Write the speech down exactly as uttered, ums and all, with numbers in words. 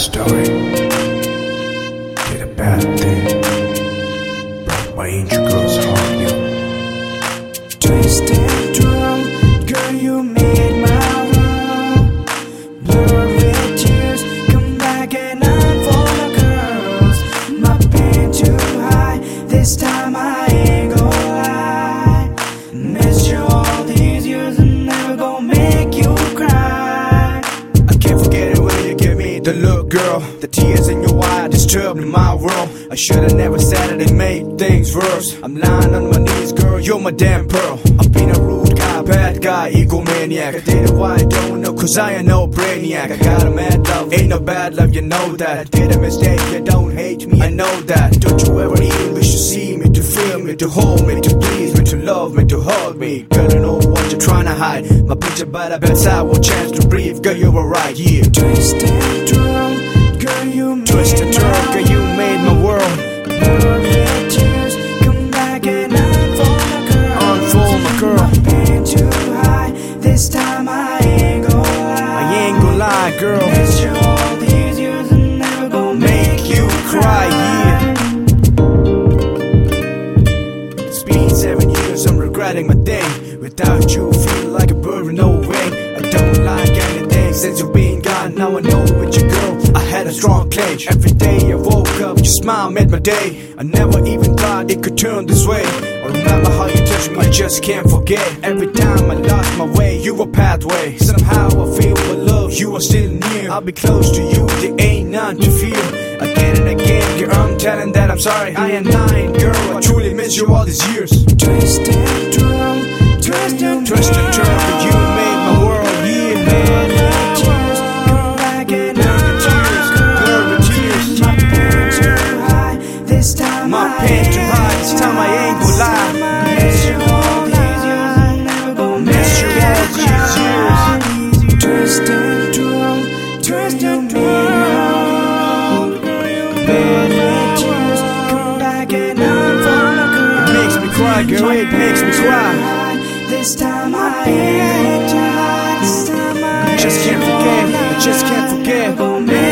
story. Did a bad thing, broke my angel girl's heart, yo. Twisted drum, girl, you made my world. Blurred with tears, come back and unfold my curls. My pain too high, this time I ain't gon' lie. Missed you all these years and never gon' make you cry. I can't forget it when you give me the look, girl. The tears in your eye disturbed my world. I should've never said it, it made things worse. I'm lying on my knees, girl, you're my damn pearl. I've been a rude guy, bad guy, egomaniac. I did it why I don't know, cause I ain't no brainiac. I got a mad love, ain't no bad love, you know that. I did a mistake, you don't hate me, I know that. Don't you ever even wish to see me, to feel me, to hold me, to please me, to love me, to hug me. Girl, I know what you're trying to hide. My picture by the bedside, one chance to breathe. Girl, you were right, yeah. Twisted drum, girl, you made Twisted drum, girl, you made my world. Blurred with tears, come back and unfold my curls. Unfold my girl. My pain too high, this time I ain't gon' lie. I ain't gon' lie, girl. Missed you all these years and never gon' Make you cry, yeah. It's been seven years, I'm regretting my day. Without you, feel like a bird with no wing. I don't like anything since you've been gone. Now I know with your girl, I had a strong clinch. Every day I woke up, your smile made my day. I never even thought it could turn this way. I remember how you touched me, I just can't forget. Every time I lost my way, you were pathway. Somehow I feel my love, you are still near. I'll be close to you, there ain't none to fear. Again and again, girl, I'm telling that I'm sorry. I am lying, girl, I truly miss you all these years. Twisted drum, twisted, Twisted drum, but you made my world, yeah. Blurred with tears, come back and Blurred with tears. my pain too high, this time My I pain too ain't high, this time I ain't gon' lie. Miss you all these years and never gon' Miss you all these years. Twisted drum, twisted drum. Blurred with tears, come back and unfold my curls. It makes me cry, girl, it makes me cry. This time I ain't gon' lie. This time I I just can't forget, I just can't forget. gon' make